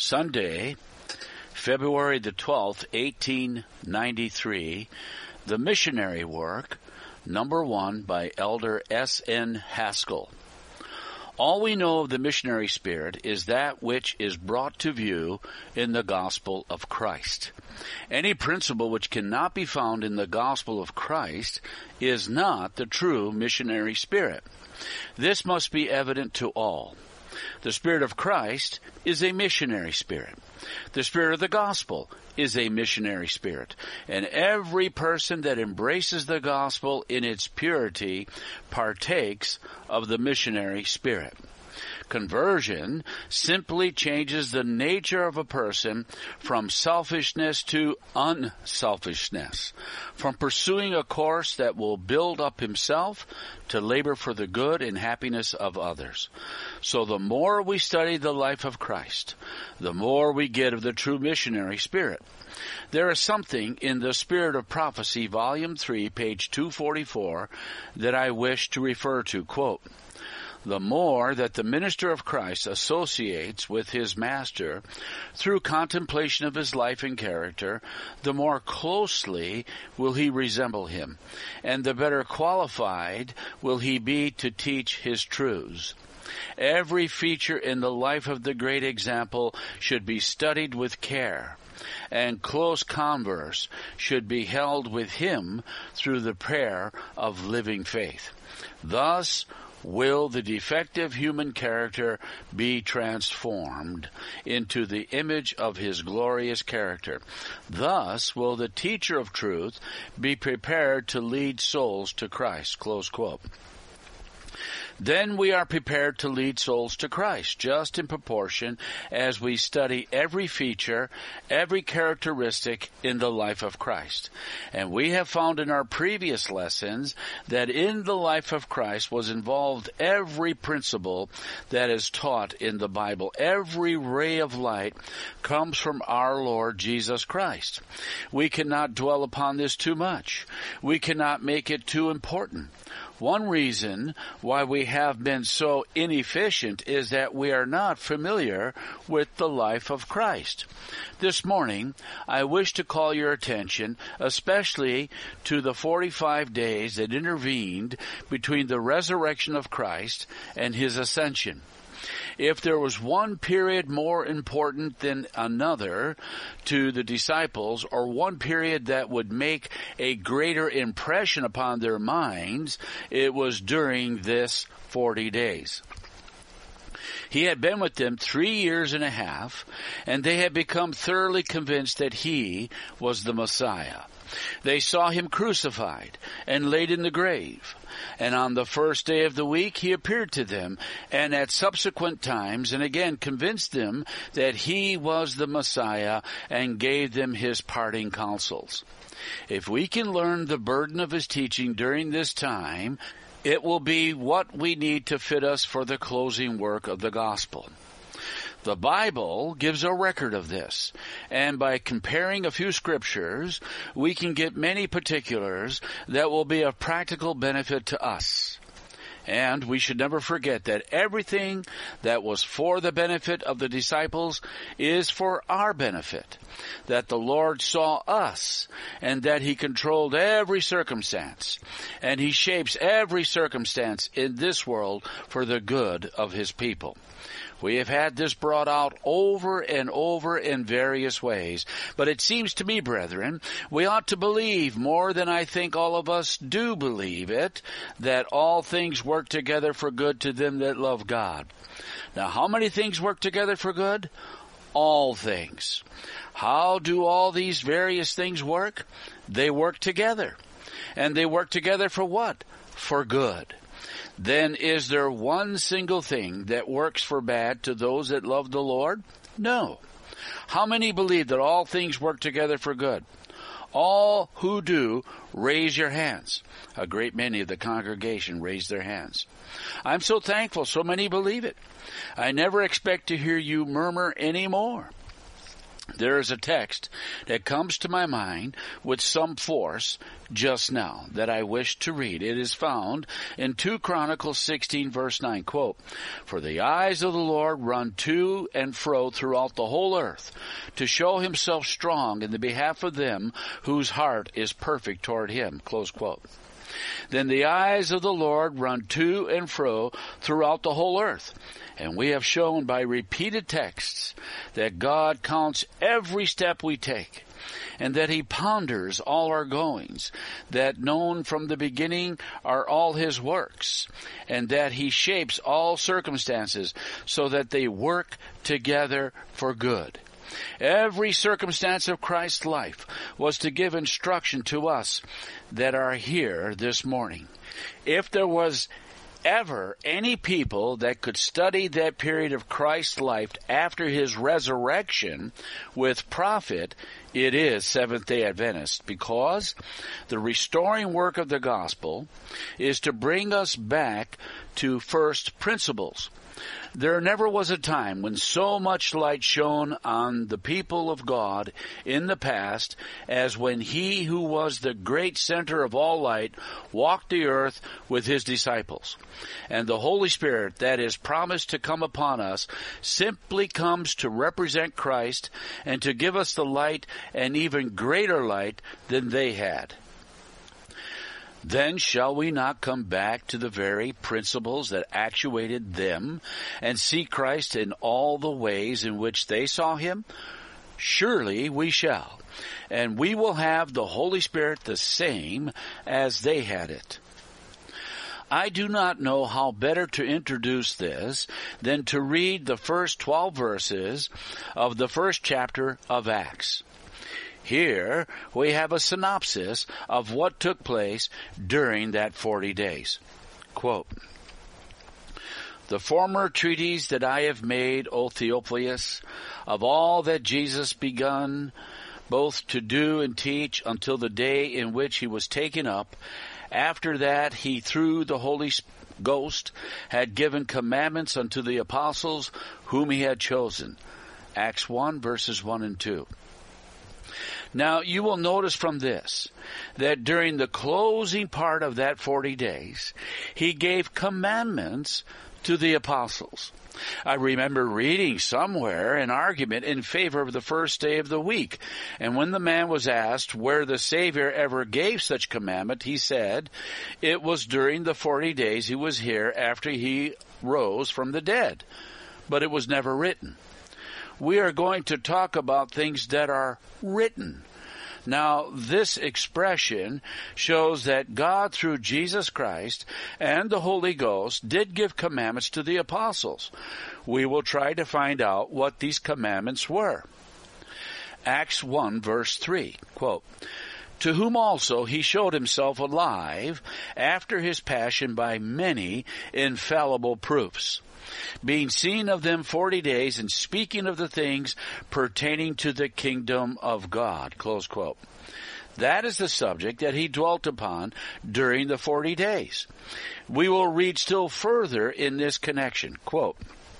Sunday, February the 12th, 1893, The Missionary Work, number 1 by Elder S.N. Haskell. All we know of the missionary spirit is that which is brought to view in the gospel of Christ. Any principle which cannot be found in the gospel of Christ is not the true missionary spirit. This must be evident to all. The Spirit of Christ is a missionary spirit. The Spirit of the Gospel is a missionary spirit. And every person that embraces the gospel in its purity partakes of the missionary spirit. Conversion simply changes the nature of a person from selfishness to unselfishness, from pursuing a course that will build up himself to labor for the good and happiness of others. So the more we study the life of Christ, the more we get of the true missionary spirit. There is something in the Spirit of Prophecy, Volume 3, page 244, that I wish to refer to. Quote, "The more that the minister of Christ associates with his master through contemplation of his life and character, the more closely will he resemble him, and the better qualified will he be to teach his truths. Every feature in the life of the great example should be studied with care, and close converse should be held with him through the prayer of living faith. Thus will the defective human character be transformed into the image of his glorious character. Thus will the teacher of truth be prepared to lead souls to Christ." Close quote. Then we are prepared to lead souls to Christ, just in proportion as we study every feature, every characteristic in the life of Christ. And we have found in our previous lessons that in the life of Christ was involved every principle that is taught in the Bible. Every ray of light comes from our Lord Jesus Christ. We cannot dwell upon this too much. We cannot make it too important. One reason why we have been so inefficient is that we are not familiar with the life of Christ. This morning, I wish to call your attention especially to the 45 days that intervened between the resurrection of Christ and his ascension. If there was one period more important than another to the disciples, or one period that would make a greater impression upon their minds, it was during this 40 days. He had been with them 3 years and a half, and they had become thoroughly convinced that he was the Messiah. They saw him crucified and laid in the grave. And on the first day of the week, he appeared to them, and at subsequent times, and again convinced them that he was the Messiah, and gave them his parting counsels. If we can learn the burden of his teaching during this time, it will be what we need to fit us for the closing work of the gospel. The Bible gives a record of this, and by comparing a few scriptures, we can get many particulars that will be of practical benefit to us. And we should never forget that everything that was for the benefit of the disciples is for our benefit, that the Lord saw us, and that he controlled every circumstance, and he shapes every circumstance in this world for the good of his people. We have had this brought out over and over in various ways. But it seems to me, brethren, we ought to believe more than I think all of us do believe it, that all things work together for good to them that love God. Now, how many things work together for good? All things. How do all these various things work? They work together. And they work together for what? For good. Then is there one single thing that works for bad to those that love the Lord? No. How many believe that all things work together for good? All who do, raise your hands. A great many of the congregation raised their hands. I'm so thankful so many believe it. I never expect to hear you murmur anymore. There is a text that comes to my mind with some force just now that I wish to read. It is found in 2 Chronicles 16 verse 9, quote, "For the eyes of the Lord run to and fro throughout the whole earth to show himself strong in the behalf of them whose heart is perfect toward him," close quote. Then the eyes of the Lord run to and fro throughout the whole earth. And we have shown by repeated texts that God counts every step we take, and that he ponders all our goings, that known from the beginning are all his works, and that he shapes all circumstances so that they work together for good. Every circumstance of Christ's life was to give instruction to us that are here this morning. If there was ever any people that could study that period of Christ's life after his resurrection with profit, it is Seventh-day Adventists, because the restoring work of the gospel is to bring us back to first principles. There never was a time when so much light shone on the people of God in the past as when he who was the great center of all light walked the earth with his disciples. And the Holy Spirit that is promised to come upon us simply comes to represent Christ and to give us the light, and even greater light than they had. Then shall we not come back to the very principles that actuated them and see Christ in all the ways in which they saw him? Surely we shall, and we will have the Holy Spirit the same as they had it. I do not know how better to introduce this than to read the first 12 verses of the first chapter of Acts. Here we have a synopsis of what took place during that 40 days. Quote, "The former treatise that I have made, O Theophilus, of all that Jesus begun both to do and teach until the day in which he was taken up, after that he through the Holy Ghost had given commandments unto the apostles whom he had chosen." Acts 1 verses 1 and 2. Now, you will notice from this that during the closing part of that 40 days, he gave commandments to the apostles. I remember reading somewhere an argument in favor of the first day of the week, and when the man was asked where the Savior ever gave such commandment, he said it was during the 40 days he was here after he rose from the dead, but it was never written. We are going to talk about things that are written. Now, this expression shows that God, through Jesus Christ and the Holy Ghost, did give commandments to the apostles. We will try to find out what these commandments were. Acts 1, verse 3, quote, "To whom also he showed himself alive after his passion by many infallible proofs, being seen of them 40 days, and speaking of the things pertaining to the kingdom of God." Close quote. That is the subject that he dwelt upon during the 40 days. We will read still further in this connection. Quote,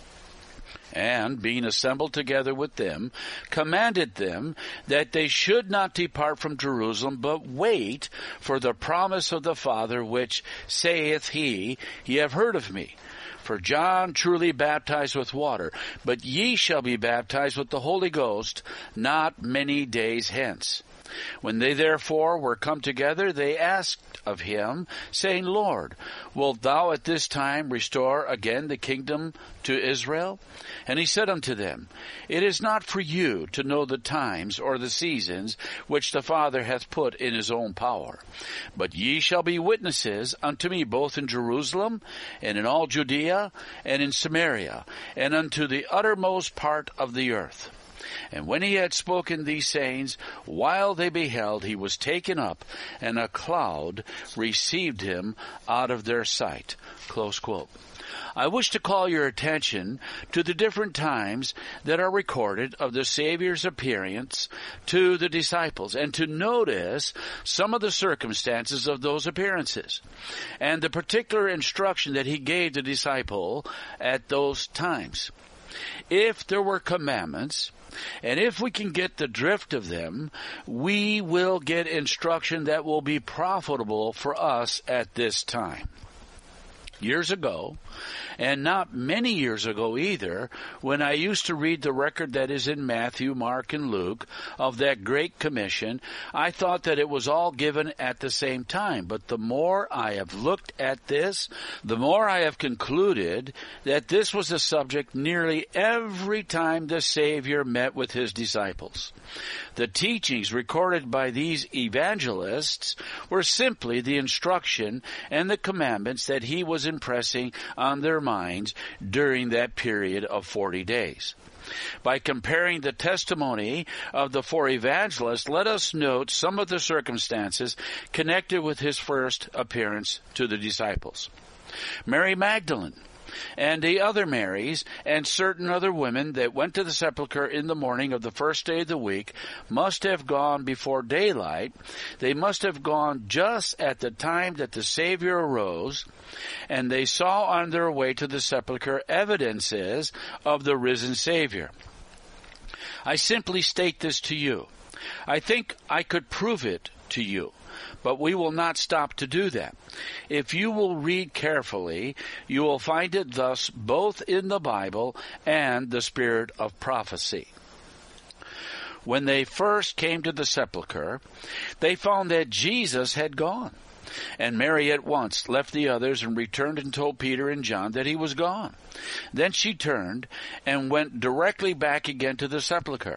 "And being assembled together with them, commanded them that they should not depart from Jerusalem, but wait for the promise of the Father, which saith he, Ye have heard of me. For John truly baptized with water, but ye shall be baptized with the Holy Ghost not many days hence. When they therefore were come together, they asked of him, saying, Lord, wilt thou at this time restore again the kingdom to Israel? And he said unto them, It is not for you to know the times or the seasons which the Father hath put in his own power. But ye shall be witnesses unto me both in Jerusalem, and in all Judea, and in Samaria, and unto the uttermost part of the earth. And when he had spoken these sayings, while they beheld, he was taken up, and a cloud received him out of their sight." Close quote. I wish to call your attention to the different times that are recorded of the Savior's appearance to the disciples, and to notice some of the circumstances of those appearances, and the particular instruction that he gave the disciple at those times. If there were commandments, and if we can get the drift of them, we will get instruction that will be profitable for us at this time. Years ago, and not many years ago either, when I used to read the record that is in Matthew, Mark, and Luke of that Great Commission, I thought that it was all given at the same time. But the more I have looked at this, the more I have concluded that this was a subject nearly every time the Savior met with his disciples. The teachings recorded by these evangelists were simply the instruction and the commandments that he was impressing on their minds during that period of 40 days. By comparing the testimony of the four evangelists, let us note some of the circumstances connected with his first appearance to the disciples. Mary Magdalene and the other Marys and certain other women that went to the sepulchre in the morning of the first day of the week must have gone before daylight. They must have gone just at the time that the Savior arose, and they saw on their way to the sepulchre evidences of the risen Savior. I simply state this to you. I think I could prove it to you, but we will not stop to do that. If you will read carefully, you will find it thus both in the Bible and the spirit of prophecy. When they first came to the sepulchre, they found that Jesus had gone. And Mary at once left the others and returned and told Peter and John that he was gone. Then she turned and went directly back again to the sepulchre.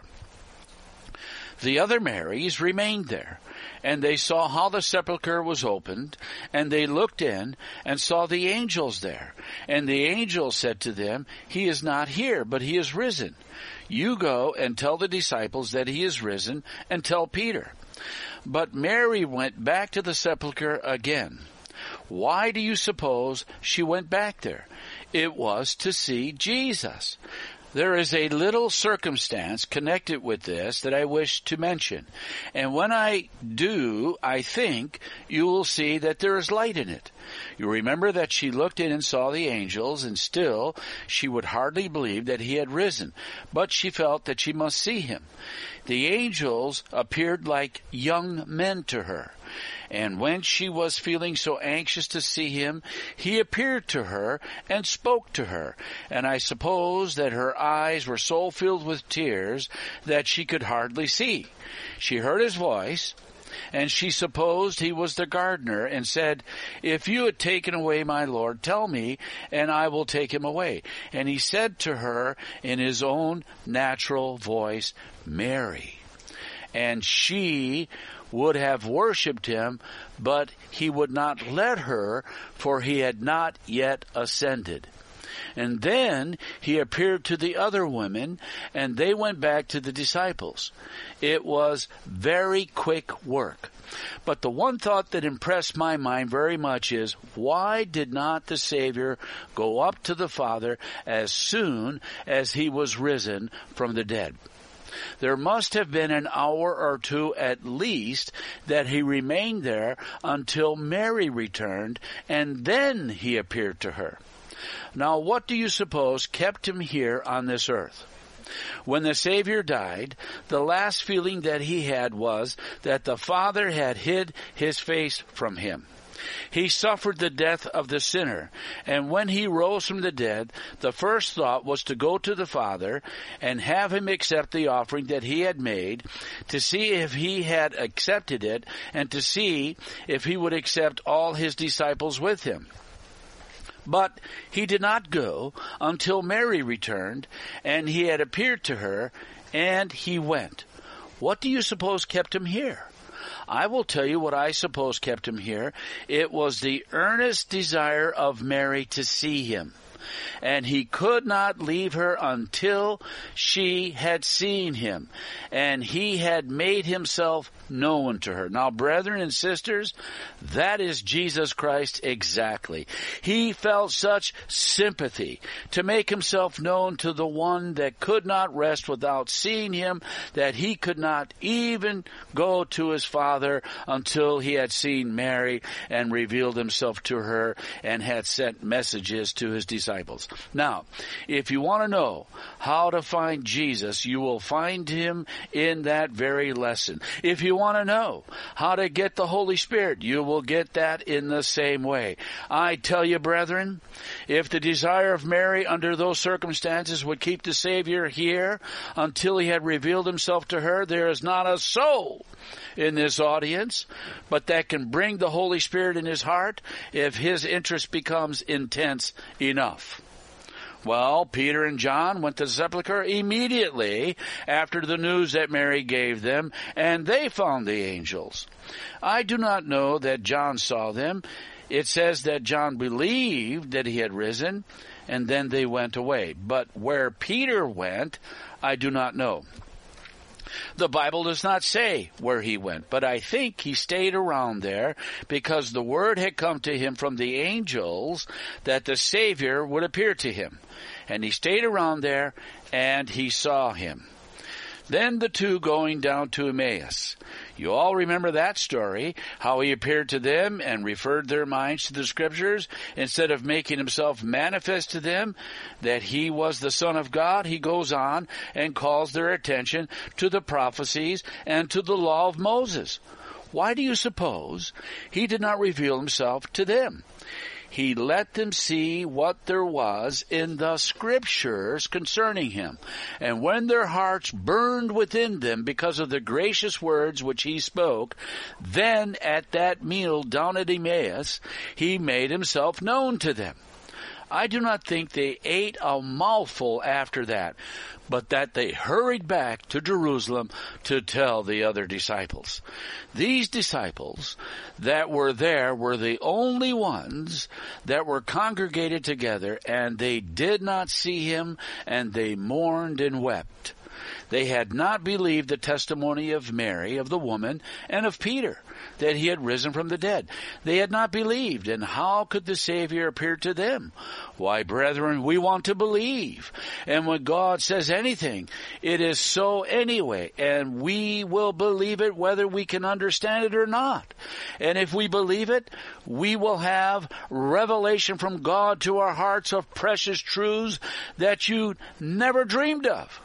The other Marys remained there, and they saw how the sepulchre was opened, and they looked in and saw the angels there. And the angels said to them, "He is not here, but he is risen. You go and tell the disciples that he is risen, and tell Peter." But Mary went back to the sepulchre again. Why do you suppose she went back there? It was to see Jesus. There is a little circumstance connected with this that I wish to mention. And when I do, I think you will see that there is light in it. You remember that she looked in and saw the angels, and still she would hardly believe that he had risen, but she felt that she must see him. The angels appeared like young men to her. And when she was feeling so anxious to see him, he appeared to her and spoke to her. And I suppose that her eyes were so filled with tears that she could hardly see. She heard his voice, and she supposed he was the gardener, and said, "If you had taken away my Lord, tell me, and I will take him away." And he said to her in his own natural voice, "Mary." And she would have worshipped him, but he would not let her, for he had not yet ascended. And then he appeared to the other women, and they went back to the disciples. It was very quick work. But the one thought that impressed my mind very much is, why did not the Savior go up to the Father as soon as he was risen from the dead? There must have been an hour or two at least that he remained there until Mary returned, and then he appeared to her. Now, what do you suppose kept him here on this earth? When the Savior died, the last feeling that he had was that the Father had hid his face from him. He suffered the death of the sinner, and when he rose from the dead, the first thought was to go to the Father and have him accept the offering that he had made, to see if he had accepted it, and to see if he would accept all his disciples with him. But he did not go until Mary returned, and he had appeared to her, and he went. What do you suppose kept him here? I will tell you what I suppose kept him here. It was the earnest desire of Mary to see him. And he could not leave her until she had seen him, and he had made himself known to her. Now, brethren and sisters, that is Jesus Christ exactly. He felt such sympathy to make himself known to the one that could not rest without seeing him, that he could not even go to his Father until he had seen Mary and revealed himself to her and had sent messages to his disciples. disciples. Now, if you want to know how to find Jesus, you will find him in that very lesson. If you want to know how to get the Holy Spirit, you will get that in the same way. I tell you, brethren, if the desire of Mary under those circumstances would keep the Savior here until he had revealed himself to her, there is not a soul in this audience, but that can bring the Holy Spirit in his heart if his interest becomes intense enough. Well, Peter and John went to the sepulchre immediately after the news that Mary gave them, and they found the angels. I do not know that John saw them. It says that John believed that he had risen, and then they went away. But where Peter went, I do not know. The Bible does not say where he went, but I think he stayed around there because the word had come to him from the angels that the Savior would appear to him. And he stayed around there, and he saw him. Then the two going down to Emmaus. You all remember that story, how he appeared to them and referred their minds to the Scriptures. Instead of making himself manifest to them that he was the Son of God, he goes on and calls their attention to the prophecies and to the law of Moses. Why do you suppose he did not reveal himself to them? He let them see what there was in the Scriptures concerning him. And when their hearts burned within them because of the gracious words which he spoke, then at that meal down at Emmaus, he made himself known to them. I do not think they ate a mouthful after that, but that they hurried back to Jerusalem to tell the other disciples. These disciples that were there were the only ones that were congregated together, and they did not see him, and they mourned and wept. They had not believed the testimony of Mary, of the woman, and of Peter, that he had risen from the dead. They had not believed, and how could the Savior appear to them? Why, brethren, we want to believe. And when God says anything, it is so anyway, and we will believe it whether we can understand it or not. And if we believe it, we will have revelation from God to our hearts of precious truths that you never dreamed of.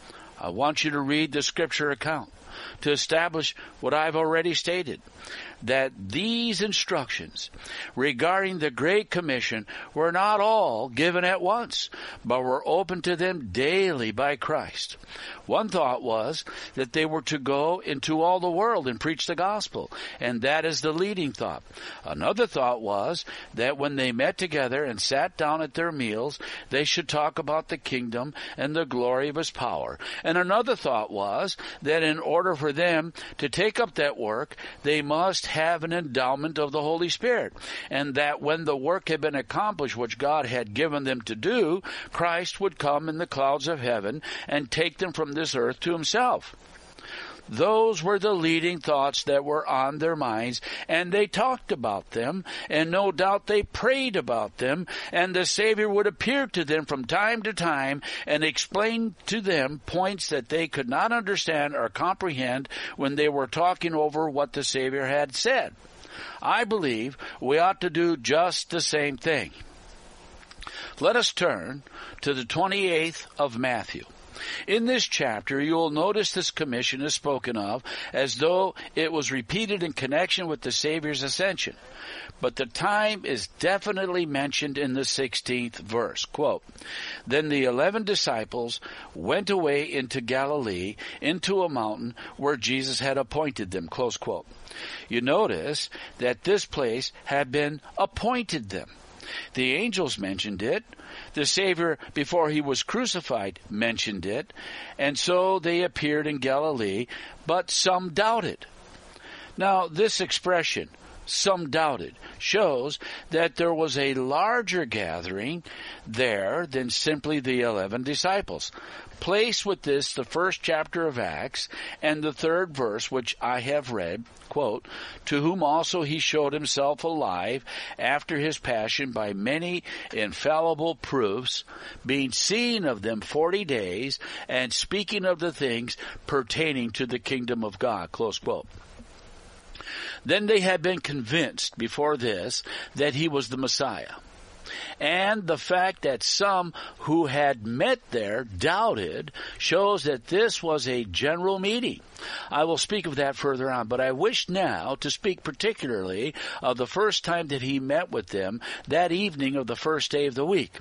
I want you to read the Scripture account to establish what I've already stated, that these instructions regarding the Great Commission were not all given at once, but were open to them daily by Christ. One thought was that they were to go into all the world and preach the gospel, and that is the leading thought. Another thought was that when they met together and sat down at their meals, they should talk about the kingdom and the glory of his power. And another thought was that in order for them to take up that work, they must have an endowment of the Holy Spirit, and that when the work had been accomplished which God had given them to do, Christ would come in the clouds of heaven and take them from this earth to himself. Those were the leading thoughts that were on their minds, and they talked about them, and no doubt they prayed about them, and the Savior would appear to them from time to time and explain to them points that they could not understand or comprehend when they were talking over what the Savior had said. I believe we ought to do just the same thing. Let us turn to the 28th of Matthew. In this chapter, you will notice this commission is spoken of as though it was repeated in connection with the Savior's ascension. But the time is definitely mentioned in the 16th verse. Quote, "Then the 11 disciples went away into Galilee, into a mountain where Jesus had appointed them." Close quote. You notice that this place had been appointed them. The angels mentioned it. The Savior, before he was crucified, mentioned it. And so they appeared in Galilee, but some doubted. Now, this expression, some doubted, shows that there was a larger gathering there than simply the 11 disciples. Place with this the first chapter of Acts and the 3rd verse, which I have read, quote, "To whom also he showed himself alive after his passion by many infallible proofs, being seen of them 40 days, and speaking of the things pertaining to the kingdom of God." Close quote. Then they had been convinced before this that he was the Messiah. And the fact that some who had met there doubted shows that this was a general meeting. I will speak of that further on, but I wish now to speak particularly of the first time that he met with them, that evening of the first day of the week.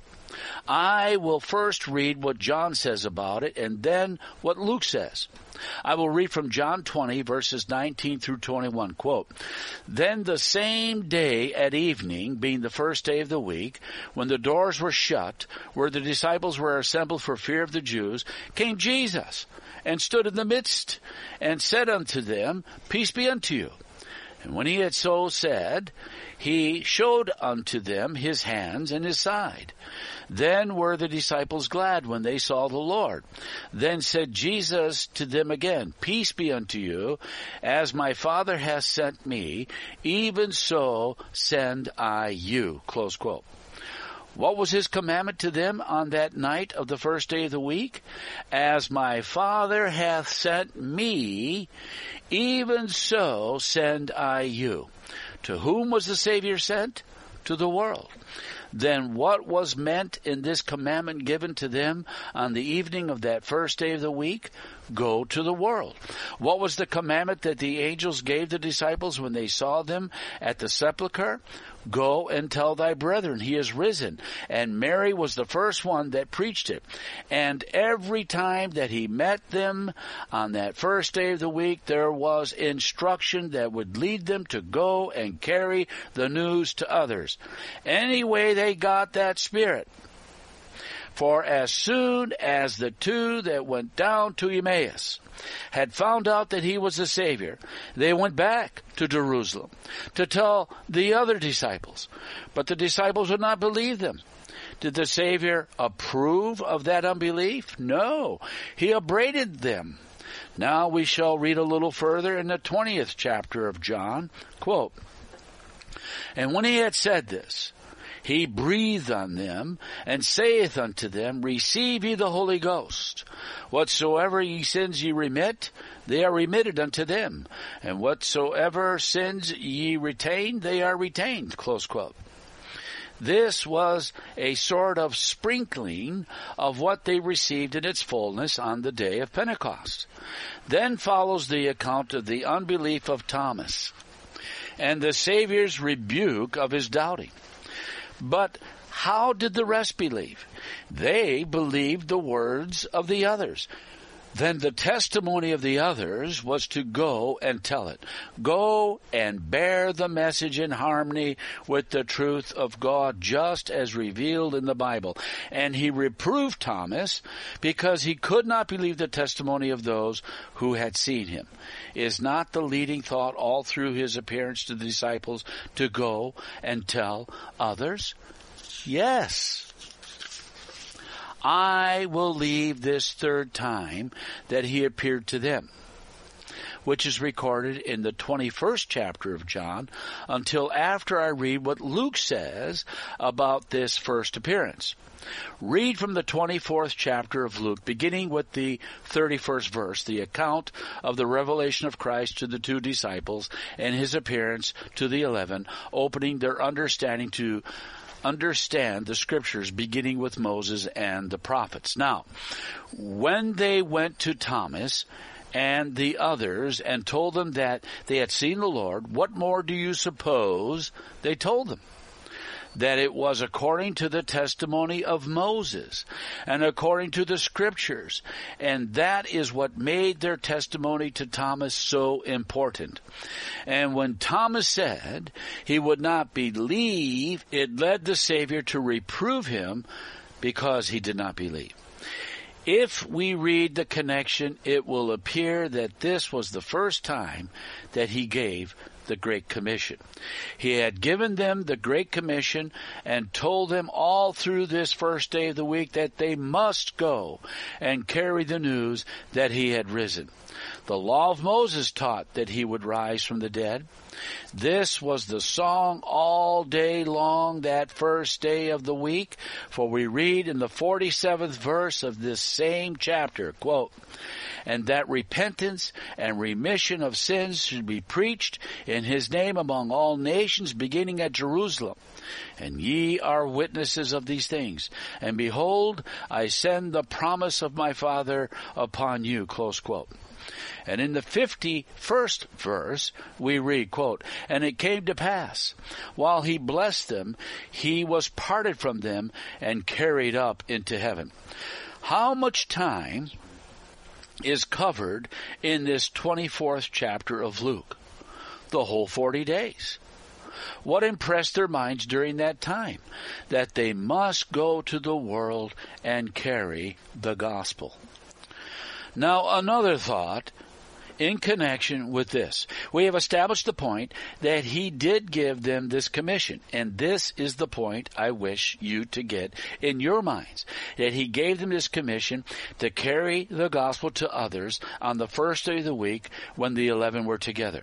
I will first read what John says about it and then what Luke says. I will read from John 20, verses 19 through 21. Quote, "Then the same day at evening, being the first day of the week, when the doors were shut, where the disciples were assembled for fear of the Jews, came Jesus, and stood in the midst, and said unto them, Peace be unto you. And when he had so said, he showed unto them his hands and his side. Then were the disciples glad when they saw the Lord. Then said Jesus to them again, Peace be unto you. As my Father hath sent me, even so send I you." Close quote. What was his commandment to them on that night of the first day of the week? As my Father hath sent me, even so send I you. To whom was the Savior sent? To the world. Then what was meant in this commandment given to them on the evening of that first day of the week? Go to the world. What was the commandment that the angels gave the disciples when they saw them at the sepulchre? Go and tell thy brethren he is risen. And Mary was the first one that preached it. And every time that he met them on that first day of the week, there was instruction that would lead them to go and carry the news to others. Anyway, they got that spirit. For as soon as the two that went down to Emmaus had found out that he was the Savior, they went back to Jerusalem to tell the other disciples. But the disciples would not believe them. Did the Savior approve of that unbelief? No, he upbraided them. Now we shall read a little further in the 20th chapter of John. Quote, "And when he had said this, he breathed on them, and saith unto them, Receive ye the Holy Ghost. Whatsoever ye sins ye remit, they are remitted unto them. And whatsoever sins ye retain, they are retained." Close quote. This was a sort of sprinkling of what they received in its fullness on the day of Pentecost. Then follows the account of the unbelief of Thomas and the Savior's rebuke of his doubting. But how did the rest believe? They believed the words of the others. Then the testimony of the others was to go and tell it. Go and bear the message in harmony with the truth of God, just as revealed in the Bible. And he reproved Thomas because he could not believe the testimony of those who had seen him. Is not the leading thought all through his appearance to the disciples to go and tell others? Yes. I will leave this third time that he appeared to them, which is recorded in the 21st chapter of John, until after I read what Luke says about this first appearance. Read from the 24th chapter of Luke, beginning with the 31st verse, the account of the revelation of Christ to the two disciples and his appearance to the 11, opening their understanding to understand the scriptures, beginning with Moses and the prophets. Now, when they went to Thomas and the others and told them that they had seen the Lord, what more do you suppose they told them? That it was according to the testimony of Moses and according to the scriptures. And that is what made their testimony to Thomas so important. And when Thomas said he would not believe, it led the Savior to reprove him because he did not believe. If we read the connection, it will appear that this was the first time that he gave the Great Commission. He had given them the Great Commission and told them all through this first day of the week that they must go and carry the news that he had risen. The law of Moses taught that he would rise from the dead. This was the song all day long that first day of the week, for we read in the 47th verse of this same chapter, quote, and that repentance and remission of sins should be preached in his name among all nations, beginning at Jerusalem. And ye are witnesses of these things. And behold, I send the promise of my Father upon you." Close quote. And in the 51st verse, we read, quote, "And it came to pass, while he blessed them, he was parted from them and carried up into heaven." How much time is covered in this 24th chapter of Luke? The whole 40 days. What impressed their minds during that time? That they must go to the world and carry the gospel. Now, another thought in connection with this. We have established the point that he did give them this commission, and this is the point I wish you to get in your minds, that he gave them this commission to carry the gospel to others on the first day of the week when the 11 were together.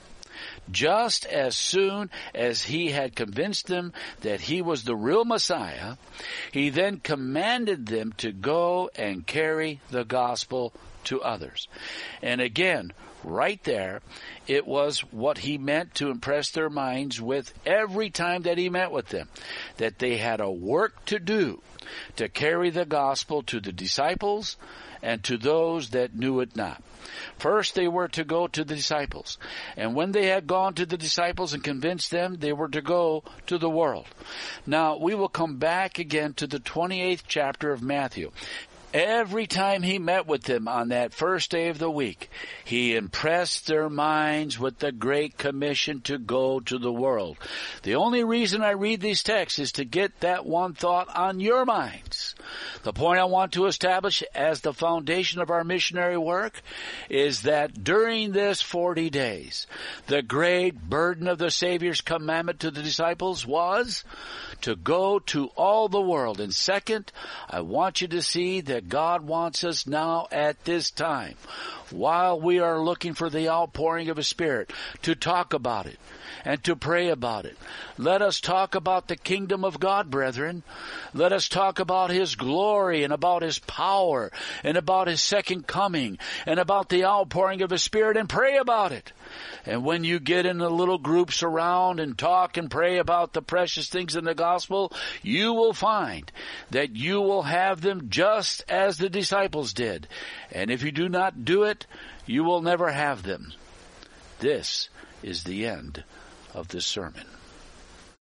Just as soon as he had convinced them that he was the real Messiah, he then commanded them to go and carry the gospel to others. And again, right there, it was what he meant to impress their minds with every time that he met with them, that they had a work to do to carry the gospel to the disciples and to those that knew it not. First, they were to go to the disciples. And when they had gone to the disciples and convinced them, they were to go to the world. Now, we will come back again to the 28th chapter of Matthew. Every time he met with them on that first day of the week, he impressed their minds with the Great Commission to go to the world. The only reason I read these texts is to get that one thought on your minds. The point I want to establish as the foundation of our missionary work is that during this 40 days, the great burden of the Savior's commandment to the disciples was to go to all the world. And second, I want you to see that God wants us now at this time, while we are looking for the outpouring of His Spirit, to talk about it and to pray about it. Let us talk about the kingdom of God, brethren. Let us talk about His glory and about His power and about His second coming and about the outpouring of His Spirit, and pray about it. And when you get in the little groups around and talk and pray about the precious things in the gospel, you will find that you will have them just as the disciples did. And if you do not do it, you will never have them. This is the end of this sermon.